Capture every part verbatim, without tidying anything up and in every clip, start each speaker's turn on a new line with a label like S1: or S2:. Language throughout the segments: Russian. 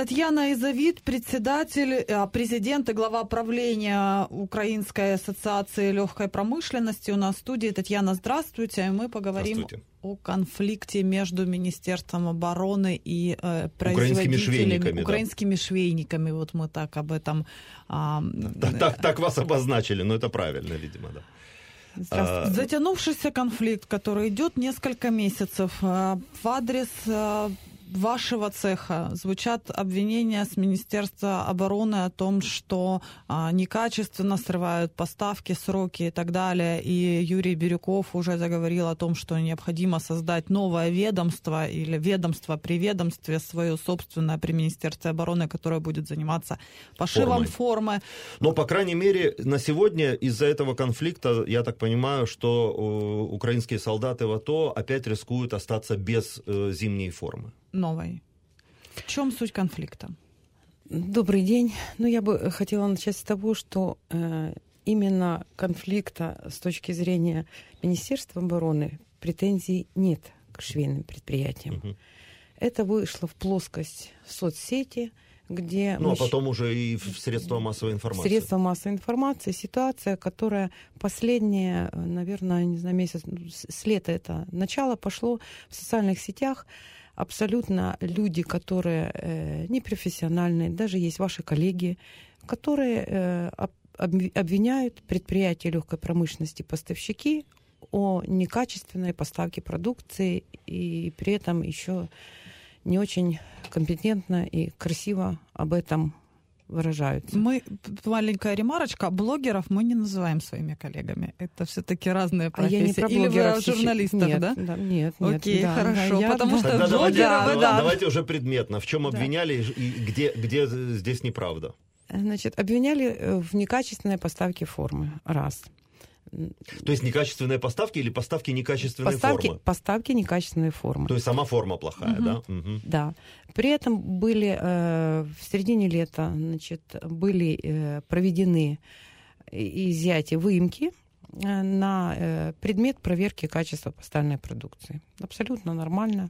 S1: Татьяна Изавит, председатель, президент и глава правления Украинской ассоциации легкой промышленности. У нас в студии. Татьяна, здравствуйте. Мы поговорим о конфликте между Министерством обороны и э, производителями.
S2: Украинскими швейниками.
S1: Украинскими
S2: да.
S1: швейниками. Вот мы так об этом... А,
S2: так, так, так вас обозначили, но это правильно, видимо, да.
S1: А... Затянувшийся конфликт, который идет несколько месяцев, в адрес вашего цеха звучат обвинения с Министерства обороны о том, что а, некачественно срывают поставки, сроки и так далее. И Юрий Бирюков уже заговорил о том, что необходимо создать новое ведомство или ведомство при ведомстве свое собственное при Министерстве обороны, которое будет заниматься пошивом формы.
S2: Но, по крайней мере, на сегодня из-за этого конфликта, я так понимаю, что э, украинские солдаты в АТО опять рискуют остаться без э, зимней формы.
S1: Новой. В чем суть конфликта?
S3: Добрый день. Ну, я бы хотела начать с того, что э, именно конфликта с точки зрения Министерства обороны претензий нет к швейным предприятиям. Угу. Это вышло в плоскость соцсети, где...
S2: Ну, а потом уже и в средства массовой информации.
S3: Средства массовой информации. Ситуация, которая последние, наверное, не знаю, месяц, с лета это начало пошло в социальных сетях. Абсолютно люди, которые э, непрофессиональные, даже есть ваши коллеги, которые э, об, обвиняют предприятия легкой промышленности, поставщики о некачественной поставке продукции и при этом еще не очень компетентно и красиво об этом выражаются.
S1: Мы, маленькая ремарочка, блогеров мы не называем своими коллегами. Это все-таки разные профессии.
S3: А я не про
S1: Или вы о
S3: сейчас...
S1: журналистах,
S3: нет,
S1: да?
S3: да? Нет, нет.
S1: Окей,
S3: да,
S1: хорошо.
S3: Да,
S1: потому
S3: я...
S1: что
S2: Тогда
S1: блогеры...
S2: давайте,
S1: Да.
S2: давайте уже предметно. В чем обвиняли да. и где, где здесь неправда?
S3: Значит, обвиняли в некачественной поставке формы. Раз.
S2: То есть некачественные поставки или поставки некачественной
S3: поставки,
S2: формы?
S3: Поставки некачественной формы.
S2: То есть сама форма плохая, угу. да?
S3: Угу. Да. При этом были э, в середине лета, значит, были э, проведены изъятия выемки э, на э, предмет проверки качества поставленной продукции. Абсолютно нормально.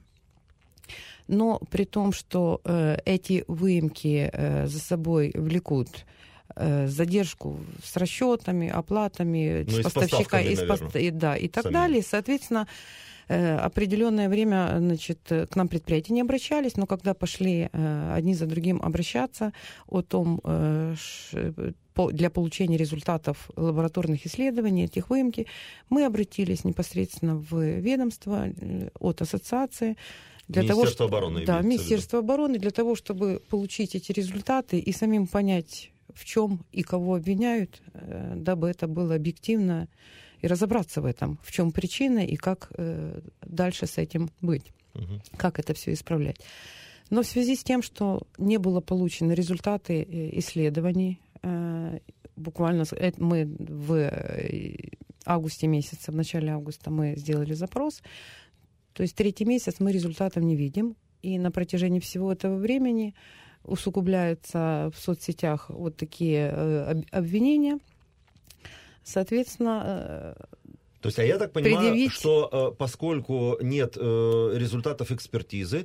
S3: Но при том, что э, эти выемки э, за собой влекут задержку с расчетами, оплатами,
S2: ну,
S3: с поставщика и, с пост... и, да, и так Сами. далее. Соответственно, определенное время, значит, к нам предприятия не обращались, но когда пошли одни за другим обращаться о том, для получения результатов лабораторных исследований, этих выемки, мы обратились непосредственно в ведомство от ассоциации. Для
S2: Министерство
S3: того,
S2: обороны.
S3: Да, Министерство обороны, для того, чтобы получить эти результаты и самим понять, в чем и кого обвиняют, дабы это было объективно, и разобраться в этом, в чем причина и как э, дальше с этим быть, угу. как это все исправлять. Но в связи с тем, что не было получены результаты исследований, э, буквально мы в августе месяце, в начале августа мы сделали запрос, то есть третий месяц мы результатов не видим, и на протяжении всего этого времени усугубляются в соцсетях вот такие э, обвинения. Соответственно,
S2: То есть, а я так понимаю,
S3: предъявить...
S2: что поскольку нет результатов экспертизы,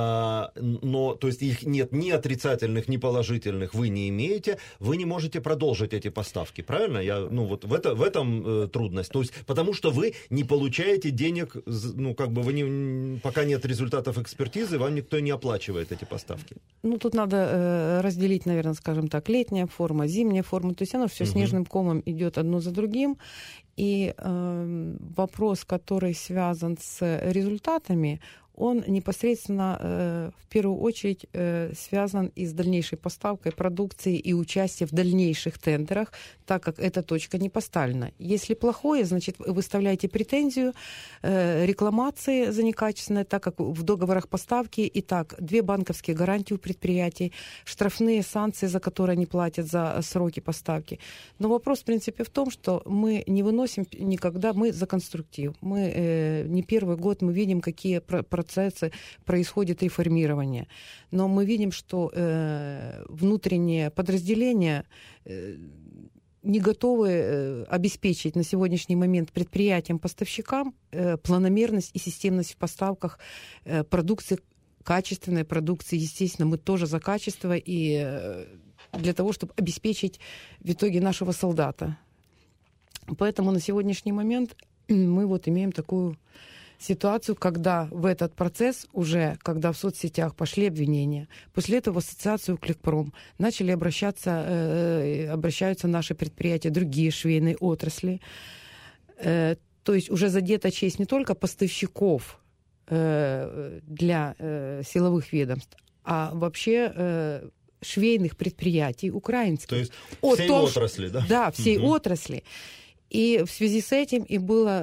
S2: но, то есть их нет ни отрицательных, ни положительных, вы не имеете, вы не можете продолжить эти поставки, правильно? Я, ну, вот в, это, в этом трудность. То есть, потому что вы не получаете денег, ну, как бы вы не, пока нет результатов экспертизы, вам никто не оплачивает эти поставки.
S3: Ну, тут надо э, разделить, наверное, скажем так, летняя форма, зимняя форма, то есть оно все угу. снежным комом идет одно за другим. И э, вопрос, который связан с результатами, он непосредственно э, в первую очередь э, связан и с дальнейшей поставкой продукции и участием в дальнейших тендерах, так как эта точка не поставлена. Если плохое, значит, вы выставляете претензию, э, рекламации за некачественное, так как в договорах поставки и так две банковские гарантии у предприятий, штрафные санкции, за которые они платят за сроки поставки. Но вопрос, в принципе, в том, что мы не выносим никогда, мы за конструктив. Мы э, не первый год мы видим, какие процессы происходит реформирование. Но мы видим, что э, внутренние подразделения э, не готовы э, обеспечить на сегодняшний момент предприятиям-поставщикам э, планомерность и системность в поставках э, продукции качественной продукции. Естественно, мы тоже за качество и для того, чтобы обеспечить в итоге нашего солдата. Поэтому на сегодняшний момент мы вот имеем такую ситуацию, когда в этот процесс уже, когда в соцсетях пошли обвинения, после этого в ассоциацию Укрпром начали обращаться, э, обращаются наши предприятия, другие швейные отрасли. Э, то есть уже задета честь не только поставщиков э, для э, силовых ведомств, а вообще э, швейных предприятий украинских.
S2: То есть
S3: О,
S2: всей
S3: то,
S2: отрасли, да?
S3: Да, всей
S2: угу.
S3: отрасли. И в связи с этим и было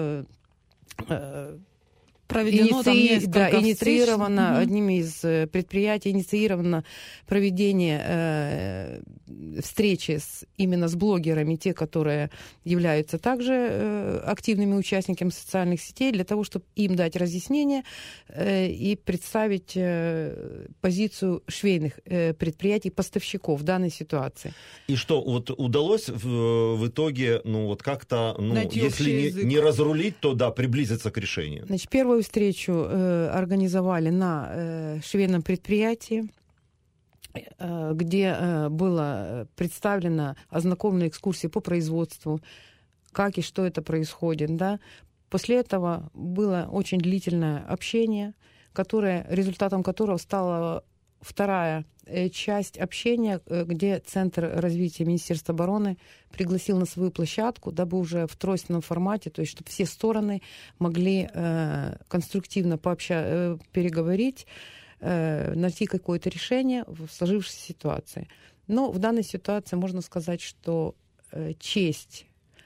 S3: э,
S1: проведено
S3: иници...
S1: там
S3: да, инициировано
S1: встреч.
S3: одним из предприятий, инициировано проведение э, встречи с, именно с блогерами, те, которые являются также э, активными участниками социальных сетей, для того, чтобы им дать разъяснение э, и представить э, позицию швейных э, предприятий, поставщиков в данной ситуации.
S2: И что, вот удалось в, в итоге, ну вот как-то, ну,
S1: найти
S2: если не, не разрулить, то да, приблизиться к решению?
S3: Значит, первую встречу э, организовали на э, швейном предприятии, э, где э, было представлено, ознакомлена экскурсия по производству, как и что это происходит, да. После этого было очень длительное общение, которое, результатом которого стала вторая часть общения, где Центр развития Министерства обороны пригласил на свою площадку, дабы уже в тройственном формате, то есть чтобы все стороны могли э, конструктивно пообща- э, переговорить, э, найти какое-то решение в сложившейся ситуации. Но в данной ситуации можно сказать, что э, честь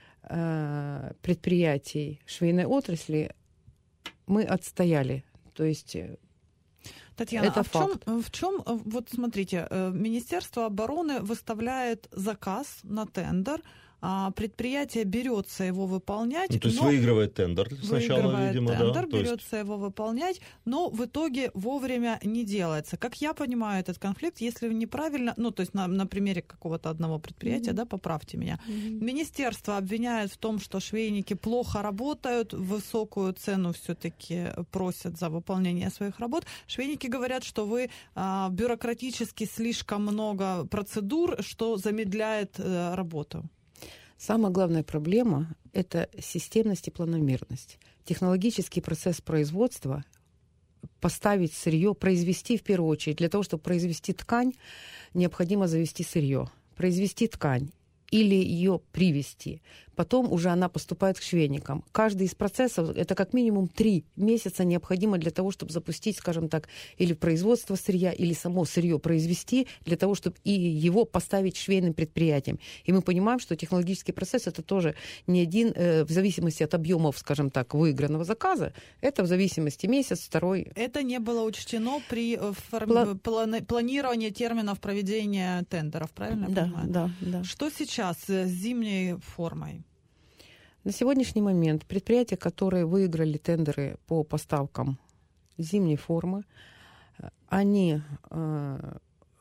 S3: э, предприятий швейной отрасли мы отстояли. То есть
S1: Татьяна,
S3: это
S1: а в чем,
S3: факт.
S1: в чем, вот смотрите, Министерство обороны выставляет заказ на тендер, а предприятие берется его выполнять.
S2: Ну, то есть выигрывает тендер сначала,
S1: выигрывает
S2: видимо,
S1: тендер,
S2: да?
S1: берется есть... его выполнять, но в итоге вовремя не делается. Как я понимаю этот конфликт, если неправильно, ну, то есть на, на примере какого-то одного предприятия, mm-hmm. да, поправьте меня, mm-hmm. Министерство обвиняет в том, что швейники плохо работают, высокую цену все-таки просят за выполнение своих работ. Швейники говорят, что вы а, бюрократически слишком много процедур, что замедляет а, работу.
S3: Самая главная проблема – это системность и планомерность. Технологический процесс производства, поставить сырье, произвести в первую очередь. Для того, чтобы произвести ткань, необходимо завести сырье. Произвести ткань или ее привезти. Потом уже она поступает к швейникам. Каждый из процессов, это как минимум три месяца необходимо для того, чтобы запустить, скажем так, или производство сырья, или само сырье произвести, для того, чтобы и его поставить швейным предприятиям. И мы понимаем, что технологический процесс это тоже не один, э, в зависимости от объемов, скажем так, выигранного заказа, это в зависимости месяц, второй.
S1: Это не было учтено при форми... Пла... планировании терминов проведения тендеров, правильно я
S3: да,
S1: понимаю?
S3: Да, да.
S1: Что сейчас с зимней формой?
S3: На сегодняшний момент предприятия, которые выиграли тендеры по поставкам зимней формы, они э,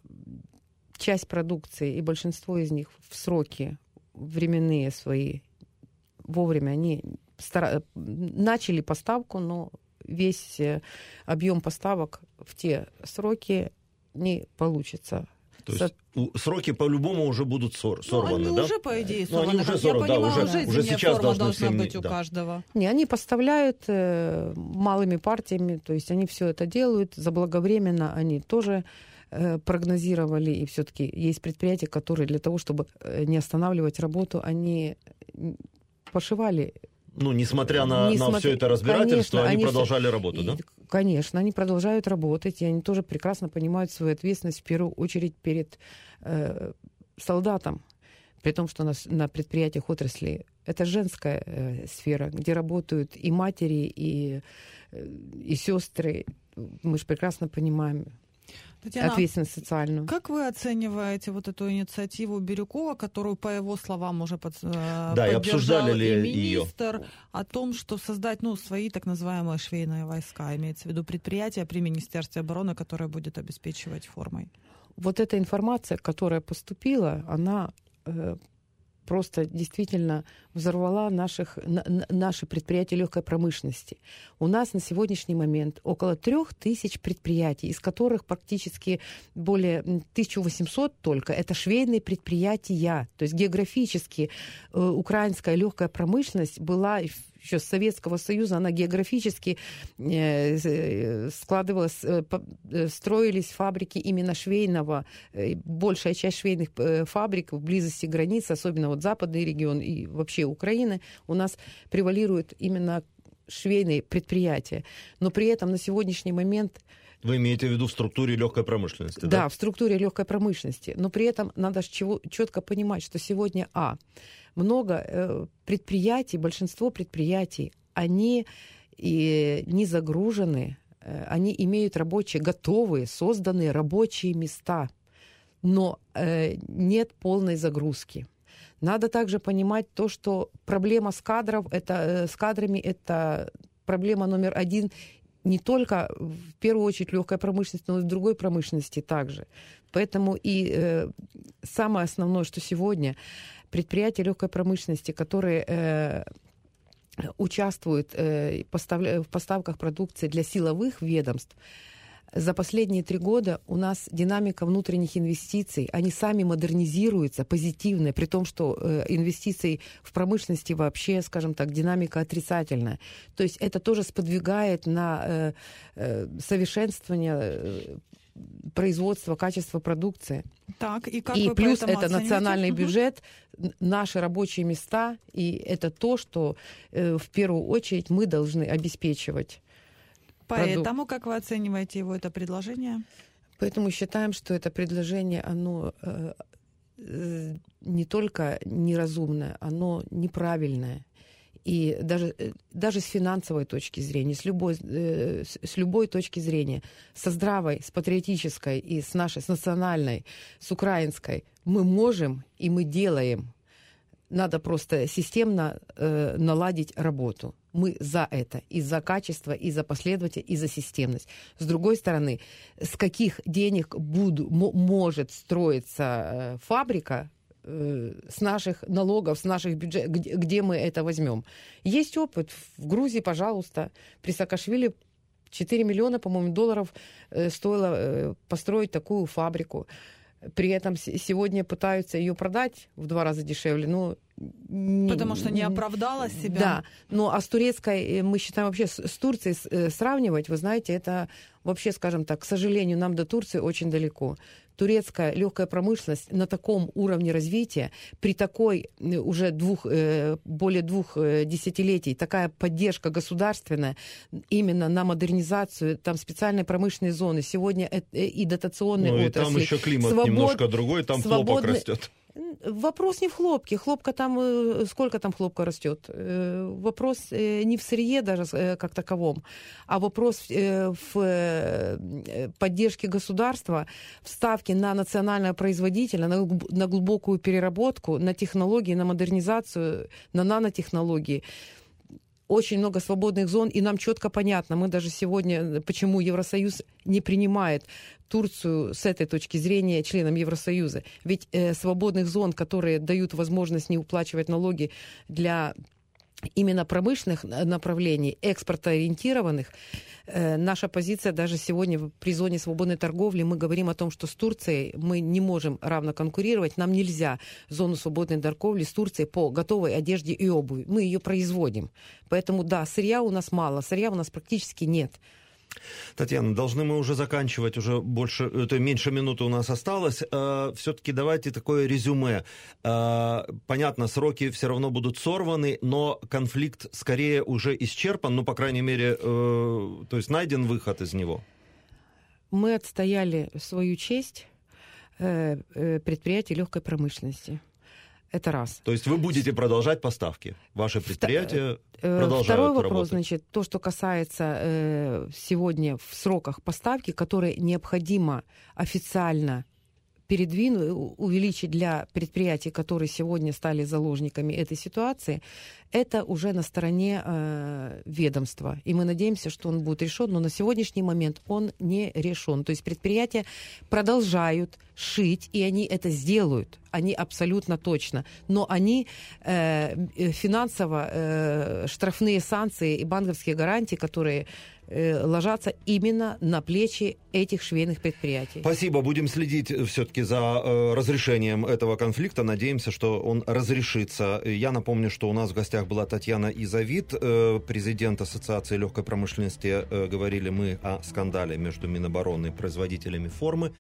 S3: часть продукции и большинство из них в сроки временные свои вовремя они стара... начали поставку, но весь объем поставок в те сроки не получится.
S2: То есть Со... сроки по-любому уже будут сор- сорваны,
S1: ну, они
S2: да?
S1: уже, по идее,
S2: сорваны. Ну, они уже сорваны, да,
S1: понимаю,
S2: уже,
S1: уже,
S2: уже сейчас
S1: форма
S2: должны
S1: должна
S2: всем...
S1: быть у
S2: да.
S1: каждого.
S3: Не, они поставляют э, малыми партиями, то есть они все это делают заблаговременно, они тоже э, прогнозировали, и все-таки есть предприятия, которые для того, чтобы не останавливать работу, они пошивали.
S2: Ну, несмотря на,
S3: Несмотря...
S2: на все это разбирательство,
S3: Конечно,
S2: они,
S3: они
S2: продолжали работу,
S3: и,
S2: да?
S3: Конечно, они продолжают работать, и они тоже прекрасно понимают свою ответственность в первую очередь перед э, солдатом. При том, что на, на предприятиях отрасли это женская э, сфера, где работают и матери, и, э, и сестры. Мы же прекрасно понимаем.
S1: Татьяна,
S3: ответственность социальную.
S1: Как вы оцениваете вот эту инициативу Бирюкова, которую, по его словам, уже под,
S2: да,
S1: поддержал
S2: и обсуждали ли
S1: и министр,
S2: ее?
S1: О том, что создать ну, свои так называемые швейные войска, имеется в виду предприятие при Министерстве обороны, которое будет обеспечивать формой?
S3: Вот эта информация, которая поступила, она э, просто действительно взорвала наших, на, наши предприятия легкой промышленности. У нас на сегодняшний момент около трех тысяч предприятий, из которых практически более тысяча восемьсот только это швейные предприятия. То есть географически э, украинская легкая промышленность была еще с Советского Союза, она географически э, складывалась, э, э, строились фабрики именно швейного. Э, большая часть швейных э, фабрик в близости границ, особенно вот западный регион и вообще Украины, у нас превалируют именно швейные предприятия. Но при этом на сегодняшний момент...
S2: Вы имеете в виду в структуре легкой промышленности, да?
S3: Да, в структуре легкой промышленности. Но при этом надо чего, четко понимать, что сегодня, а, много э, предприятий, большинство предприятий, они и не загружены, э, они имеют рабочие, готовые, созданные рабочие места, но э, нет полной загрузки. Надо также понимать то, что проблема с, кадров, это, э, с кадрами – это проблема номер один не только, в первую очередь, легкой промышленности, но и в другой промышленности также. Поэтому и э, самое основное, что сегодня предприятия легкой промышленности, которые э, участвуют э, поставля- в поставках продукции для силовых ведомств, за последние три года у нас динамика внутренних инвестиций, они сами модернизируются, позитивные, при том, что э, инвестиций в промышленности вообще, скажем так, динамика отрицательная. То есть это тоже сподвигает на э, э, совершенствование э, производства, качества продукции.
S1: Так, и как
S3: и
S1: вы
S3: плюс это
S1: оцениваете?
S3: национальный
S1: Угу.
S3: бюджет, наши рабочие места, и это то, что э, в первую очередь мы должны обеспечивать.
S1: Поэтому, как вы оцениваете его это предложение?
S3: Поэтому считаем, что это предложение, оно э, э, не только неразумное, оно неправильное. И даже, даже с финансовой точки зрения, с любой, э, с, с любой точки зрения, со здравой, с патриотической и с нашей, с национальной, с украинской, мы можем и мы делаем. Надо просто системно э, наладить работу. Мы за это, и за качество, и за последовательность, и за системность. С другой стороны, с каких денег буду, м- может строиться э, фабрика, э, с наших налогов, с наших бюджетов, где, где мы это возьмем? Есть опыт. В Грузии, пожалуйста, при Саакашвили четыре миллиона, по-моему, долларов э, стоило э, построить такую фабрику. При этом сегодня пытаются ее продать в два раза дешевле. Но
S1: Потому что не оправдала себя.
S3: Да, ну а с турецкой, мы считаем, вообще с, с Турцией сравнивать, вы знаете, это вообще, скажем так, к сожалению, нам до Турции очень далеко. Турецкая легкая промышленность на таком уровне развития, при такой уже двух, более двух десятилетий, такая поддержка государственная именно на модернизацию, там специальные промышленные зоны, сегодня и дотационные
S2: ну,
S3: отрасли.
S2: Ну и там еще климат Свобод... немножко другой, там свободный... хлопок растет.
S3: Вопрос не в хлопке. Хлопка там, сколько там хлопка растет? Вопрос не в сырье даже как таковом, а вопрос в поддержке государства, в ставке на национального производителя, на глубокую переработку, на технологии, на модернизацию, на нанотехнологии. Очень много свободных зон, и нам четко понятно, мы даже сегодня, почему Евросоюз не принимает Турцию с этой точки зрения членом Евросоюза. Ведь э, свободных зон, которые дают возможность не уплачивать налоги для именно промышленных направлений, экспортоориентированных, э, наша позиция даже сегодня при зоне свободной торговли, мы говорим о том, что с Турцией мы не можем равно конкурировать, нам нельзя зону свободной торговли с Турцией по готовой одежде и обуви. Мы ее производим. Поэтому, да, сырья у нас мало, сырья у нас практически нет.
S2: Татьяна, должны мы уже заканчивать, уже больше, это меньше минуты у нас осталось. Все-таки давайте такое резюме. Понятно, сроки все равно будут сорваны, но конфликт скорее уже исчерпан, ну, по крайней мере, то есть найден выход из него.
S3: Мы отстояли свою честь предприятий легкой промышленности. Это раз.
S2: То есть вы будете продолжать поставки? Ваши предприятия
S3: Вто...
S2: продолжают
S3: Второй вопрос,
S2: работать?
S3: значит, то, что касается э, сегодня в сроках поставки, которые необходимо официально передвинуть, увеличить для предприятий, которые сегодня стали заложниками этой ситуации, это уже на стороне э, ведомства. И мы надеемся, что он будет решен, но на сегодняшний момент он не решен. То есть предприятия продолжают шить, и они это сделают. Они абсолютно точно. Но они э, финансово, э, штрафные санкции и банковские гарантии, которые э, ложатся именно на плечи этих швейных предприятий.
S2: Спасибо. Будем следить все-таки за э, разрешением этого конфликта. Надеемся, что он разрешится. Я напомню, что у нас в гостях была Татьяна Изавид, э, президент Ассоциации легкой промышленности. Э, говорили мы о скандале между Минобороны и производителями формы.